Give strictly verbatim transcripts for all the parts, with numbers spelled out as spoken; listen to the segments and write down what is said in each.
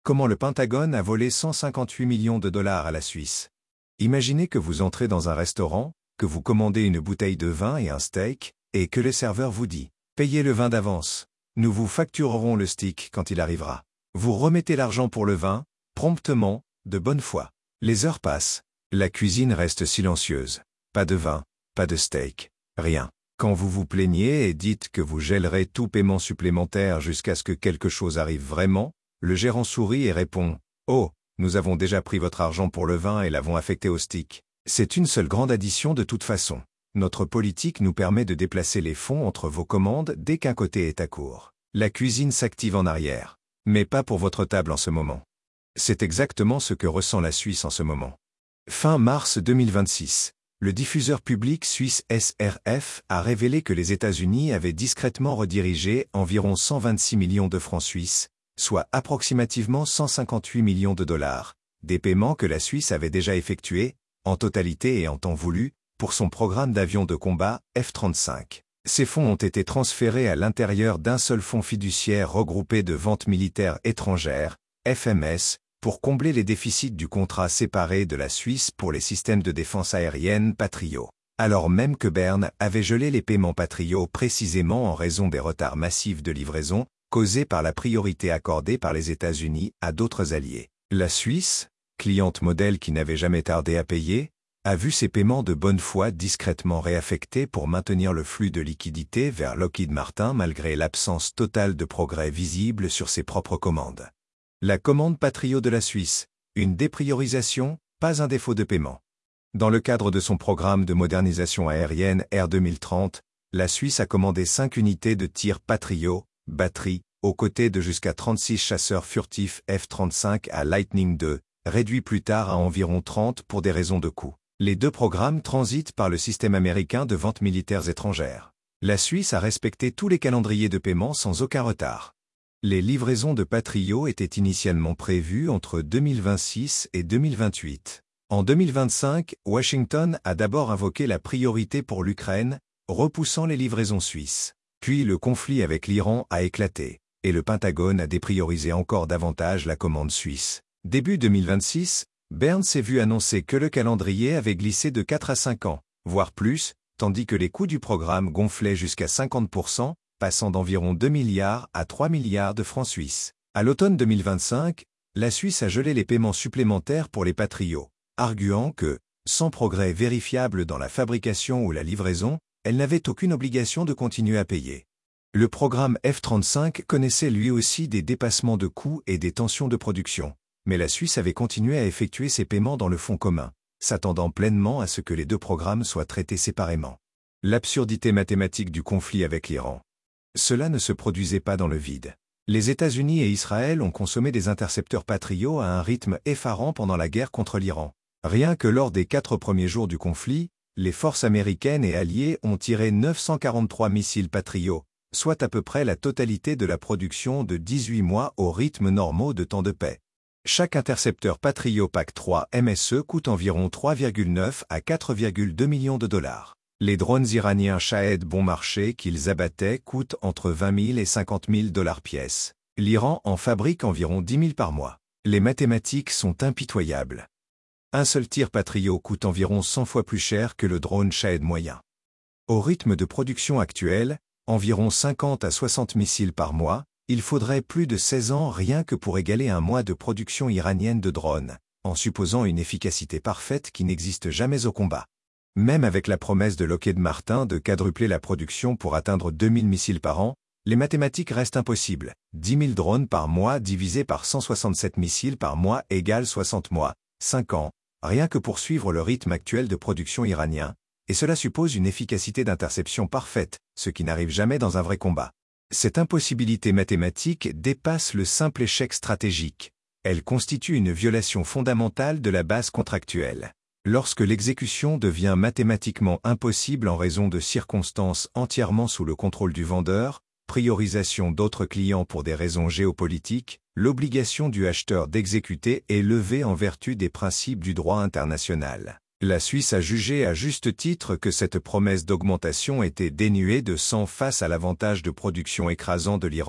Comment le Pentagone a volé cent cinquante-huit millions de dollars à la Suisse. Imaginez que vous entrez dans un restaurant, que vous commandez une bouteille de vin et un steak, et que le serveur vous dit « Payez le vin d'avance. Nous vous facturerons le steak quand il arrivera. » Vous remettez l'argent pour le vin, promptement, de bonne foi. Les heures passent. La cuisine reste silencieuse. Pas de vin, pas de steak, rien. Quand vous vous plaignez et dites que vous gèlerez tout paiement supplémentaire jusqu'à ce que quelque chose arrive vraiment, le gérant sourit et répond « Oh, nous avons déjà pris votre argent pour le vin et l'avons affecté au steak. C'est une seule grande addition de toute façon. Notre politique nous permet de déplacer les fonds entre vos commandes dès qu'un côté est à court. La cuisine s'active en arrière. Mais pas pour votre table en ce moment. » C'est exactement ce que ressent la Suisse en ce moment. Fin mars deux mille vingt-six, le diffuseur public suisse S R F a révélé que les États-Unis avaient discrètement redirigé environ cent vingt-six millions de francs suisses, soit approximativement cent cinquante-huit millions de dollars, des paiements que la Suisse avait déjà effectués, en totalité et en temps voulu, pour son programme d'avions de combat F trente-cinq. Ces fonds ont été transférés à l'intérieur d'un seul fonds fiduciaire regroupé de ventes militaires étrangères, F M S, pour combler les déficits du contrat séparé de la Suisse pour les systèmes de défense aérienne Patriot, alors même que Berne avait gelé les paiements Patriot précisément en raison des retards massifs de livraison, causés par la priorité accordée par les États-Unis à d'autres alliés. La Suisse, cliente modèle qui n'avait jamais tardé à payer, a vu ses paiements de bonne foi discrètement réaffectés pour maintenir le flux de liquidités vers Lockheed Martin malgré l'absence totale de progrès visible sur ses propres commandes. La commande Patriot de la Suisse, une dépriorisation, pas un défaut de paiement. Dans le cadre de son programme de modernisation aérienne R deux mille trente, la Suisse a commandé cinq unités de tir Patriot, batterie, aux côtés de jusqu'à trente-six chasseurs furtifs F trente-cinq à Lightning deux, réduits plus tard à environ trente pour des raisons de coût. Les deux programmes transitent par le système américain de ventes militaires étrangères. La Suisse a respecté tous les calendriers de paiement sans aucun retard. Les livraisons de Patriot étaient initialement prévues entre deux mille vingt-six et deux mille vingt-huit. En deux mille vingt-cinq, Washington a d'abord invoqué la priorité pour l'Ukraine, repoussant les livraisons suisses. Puis le conflit avec l'Iran a éclaté, et le Pentagone a dépriorisé encore davantage la commande suisse. Début deux mille vingt-six, Berne s'est vu annoncer que le calendrier avait glissé de quatre à cinq ans, voire plus, tandis que les coûts du programme gonflaient jusqu'à cinquante pour cent, passant d'environ deux milliards à trois milliards de francs suisses. À l'automne deux mille vingt-cinq, la Suisse a gelé les paiements supplémentaires pour les Patriots, arguant que, sans progrès vérifiable dans la fabrication ou la livraison, elle n'avait aucune obligation de continuer à payer. Le programme F trente-cinq connaissait lui aussi des dépassements de coûts et des tensions de production. Mais la Suisse avait continué à effectuer ses paiements dans le fonds commun, s'attendant pleinement à ce que les deux programmes soient traités séparément. L'absurdité mathématique du conflit avec l'Iran. Cela ne se produisait pas dans le vide. Les États-Unis et Israël ont consommé des intercepteurs Patriot à un rythme effarant pendant la guerre contre l'Iran. Rien que lors des quatre premiers jours du conflit, les forces américaines et alliées ont tiré neuf cent quarante-trois missiles Patriot, soit à peu près la totalité de la production de dix-huit mois au rythme normaux de temps de paix. Chaque intercepteur Patriot P A C trois M S E coûte environ trois virgule neuf à quatre virgule deux millions de dollars. Les drones iraniens Shahed bon marché qu'ils abattaient coûtent entre vingt mille et cinquante mille dollars pièce. L'Iran en fabrique environ dix mille par mois. Les mathématiques sont impitoyables. Un seul tir Patriot coûte environ cent fois plus cher que le drone Shahed moyen. Au rythme de production actuel, environ cinquante à soixante missiles par mois, il faudrait plus de seize ans rien que pour égaler un mois de production iranienne de drones, en supposant une efficacité parfaite qui n'existe jamais au combat. Même avec la promesse de Lockheed Martin de quadrupler la production pour atteindre deux mille missiles par an, les mathématiques restent impossibles. dix mille drones par mois divisé par cent soixante-sept missiles par mois égale soixante mois, cinq ans, rien que pour suivre le rythme actuel de production iranien, et cela suppose une efficacité d'interception parfaite, ce qui n'arrive jamais dans un vrai combat. Cette impossibilité mathématique dépasse le simple échec stratégique. Elle constitue une violation fondamentale de la base contractuelle. Lorsque l'exécution devient mathématiquement impossible en raison de circonstances entièrement sous le contrôle du vendeur, priorisation d'autres clients pour des raisons géopolitiques, l'obligation du acheteur d'exécuter est levée en vertu des principes du droit international. La Suisse a jugé à juste titre que cette promesse d'augmentation était dénuée de sens face à l'avantage de production écrasant de l'Iran.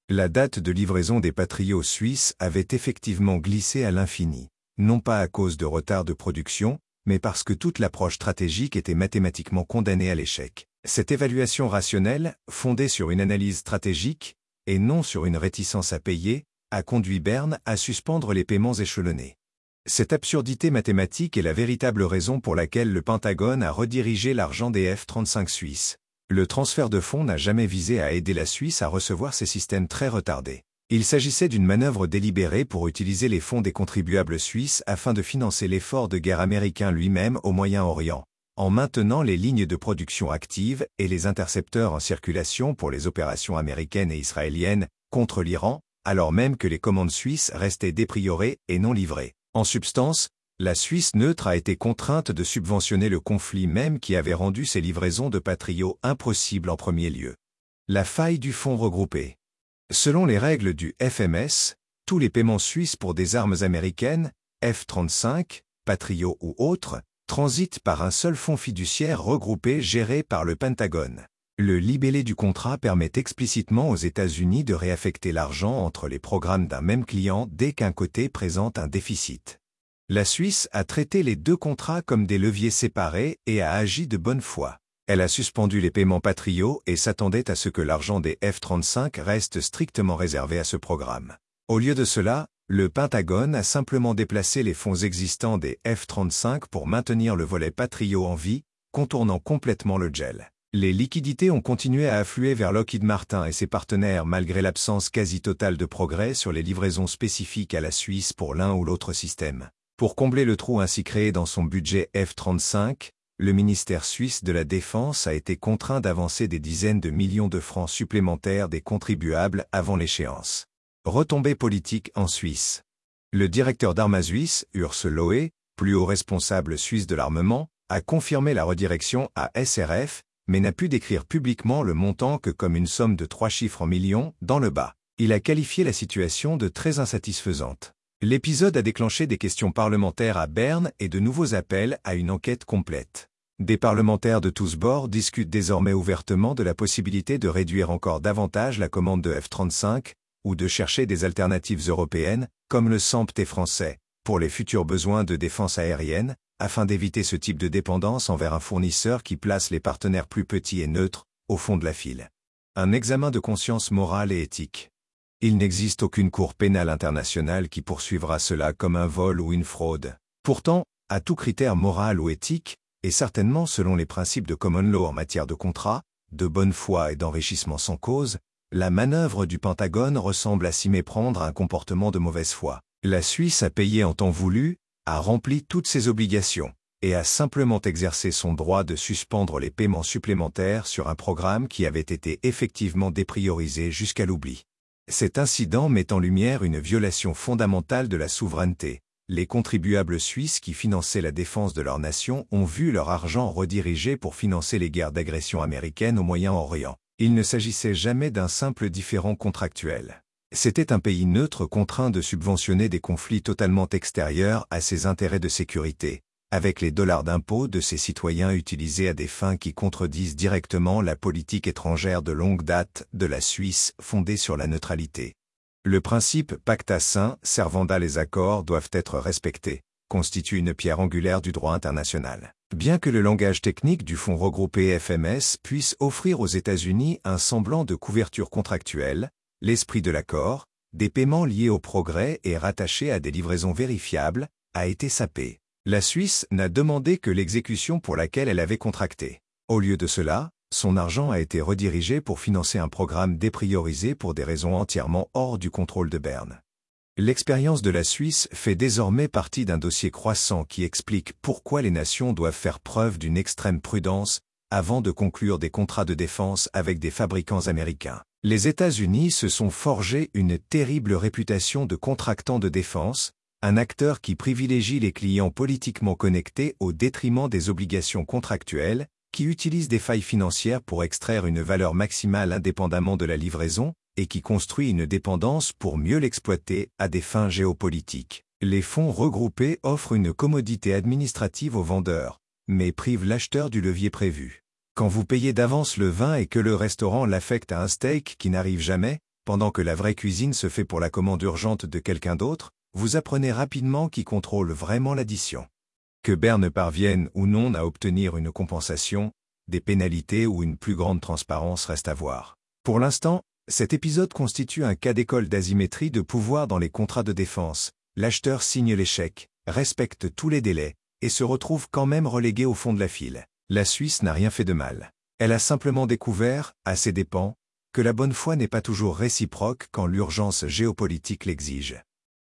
La date de livraison des Patriot suisses avait effectivement glissé à l'infini, non pas à cause de retard de production, mais parce que toute l'approche stratégique était mathématiquement condamnée à l'échec. Cette évaluation rationnelle, fondée sur une analyse stratégique, et non sur une réticence à payer, a conduit Berne à suspendre les paiements échelonnés. Cette absurdité mathématique est la véritable raison pour laquelle le Pentagone a redirigé l'argent des F trente-cinq suisses. Le transfert de fonds n'a jamais visé à aider la Suisse à recevoir ces systèmes très retardés. Il s'agissait d'une manœuvre délibérée pour utiliser les fonds des contribuables suisses afin de financer l'effort de guerre américain lui-même au Moyen-Orient, en maintenant les lignes de production actives et les intercepteurs en circulation pour les opérations américaines et israéliennes contre l'Iran, alors même que les commandes suisses restaient dépriorées et non livrées. En substance, la Suisse neutre a été contrainte de subventionner le conflit même qui avait rendu ces livraisons de Patriot impossibles en premier lieu. La faille du fonds regroupé. Selon les règles du F M S, tous les paiements suisses pour des armes américaines, F trente-cinq, Patriot ou autres, transitent par un seul fonds fiduciaire regroupé géré par le Pentagone. Le libellé du contrat permet explicitement aux États-Unis de réaffecter l'argent entre les programmes d'un même client dès qu'un côté présente un déficit. La Suisse a traité les deux contrats comme des leviers séparés et a agi de bonne foi. Elle a suspendu les paiements Patriot et s'attendait à ce que l'argent des F trente-cinq reste strictement réservé à ce programme. Au lieu de cela, le Pentagone a simplement déplacé les fonds existants des F trente-cinq pour maintenir le volet Patriot en vie, contournant complètement le gel. Les liquidités ont continué à affluer vers Lockheed Martin et ses partenaires malgré l'absence quasi totale de progrès sur les livraisons spécifiques à la Suisse pour l'un ou l'autre système. Pour combler le trou ainsi créé dans son budget F trente-cinq, le ministère suisse de la Défense a été contraint d'avancer des dizaines de millions de francs supplémentaires des contribuables avant l'échéance. Retombées politiques en Suisse. Le directeur d'Arma Suisse, Urs Lohe, plus haut responsable suisse de l'armement, a confirmé la redirection à S R F, mais n'a pu décrire publiquement le montant que comme une somme de trois chiffres en millions, dans le bas. Il a qualifié la situation de très insatisfaisante. L'épisode a déclenché des questions parlementaires à Berne et de nouveaux appels à une enquête complète. Des parlementaires de tous bords discutent désormais ouvertement de la possibilité de réduire encore davantage la commande de F trente-cinq, ou de chercher des alternatives européennes, comme le S A M P T français, pour les futurs besoins de défense aérienne, afin d'éviter ce type de dépendance envers un fournisseur qui place les partenaires plus petits et neutres, au fond de la file. Un examen de conscience morale et éthique. Il n'existe aucune cour pénale internationale qui poursuivra cela comme un vol ou une fraude. Pourtant, à tout critère moral ou éthique, et certainement selon les principes de common law en matière de contrat, de bonne foi et d'enrichissement sans cause, la manœuvre du Pentagone ressemble à s'y méprendre à un comportement de mauvaise foi. La Suisse a payé en temps voulu, a rempli toutes ses obligations, et a simplement exercé son droit de suspendre les paiements supplémentaires sur un programme qui avait été effectivement dépriorisé jusqu'à l'oubli. Cet incident met en lumière une violation fondamentale de la souveraineté. Les contribuables suisses qui finançaient la défense de leur nation ont vu leur argent redirigé pour financer les guerres d'agression américaines au Moyen-Orient. Il ne s'agissait jamais d'un simple différend contractuel. C'était un pays neutre contraint de subventionner des conflits totalement extérieurs à ses intérêts de sécurité, avec les dollars d'impôts de ses citoyens utilisés à des fins qui contredisent directement la politique étrangère de longue date de la Suisse fondée sur la neutralité. Le principe pacta sunt servanda les accords doivent être respectés, constitue une pierre angulaire du droit international. Bien que le langage technique du fonds regroupé F M S puisse offrir aux États-Unis un semblant de couverture contractuelle, l'esprit de l'accord, des paiements liés au progrès et rattachés à des livraisons vérifiables, a été sapé. La Suisse n'a demandé que l'exécution pour laquelle elle avait contracté. Au lieu de cela, son argent a été redirigé pour financer un programme dépriorisé pour des raisons entièrement hors du contrôle de Berne. L'expérience de la Suisse fait désormais partie d'un dossier croissant qui explique pourquoi les nations doivent faire preuve d'une extrême prudence avant de conclure des contrats de défense avec des fabricants américains. Les États-Unis se sont forgé une terrible réputation de contractant de défense, un acteur qui privilégie les clients politiquement connectés au détriment des obligations contractuelles, qui utilise des failles financières pour extraire une valeur maximale indépendamment de la livraison, et qui construit une dépendance pour mieux l'exploiter à des fins géopolitiques. Les fonds regroupés offrent une commodité administrative aux vendeurs, mais privent l'acheteur du levier prévu. Quand vous payez d'avance le vin et que le restaurant l'affecte à un steak qui n'arrive jamais, Pendant que la vraie cuisine se fait pour la commande urgente de quelqu'un d'autre, vous apprenez rapidement qui contrôle vraiment l'addition. Que Berne parvienne ou non à obtenir une compensation, des pénalités ou une plus grande transparence reste à voir. Pour l'instant, cet épisode constitue un cas d'école d'asymétrie de pouvoir dans les contrats de défense. L'acheteur signe l'échec, respecte tous les délais, et se retrouve quand même relégué au fond de la file. La Suisse n'a rien fait de mal. Elle a simplement découvert, à ses dépens, que la bonne foi n'est pas toujours réciproque quand l'urgence géopolitique l'exige.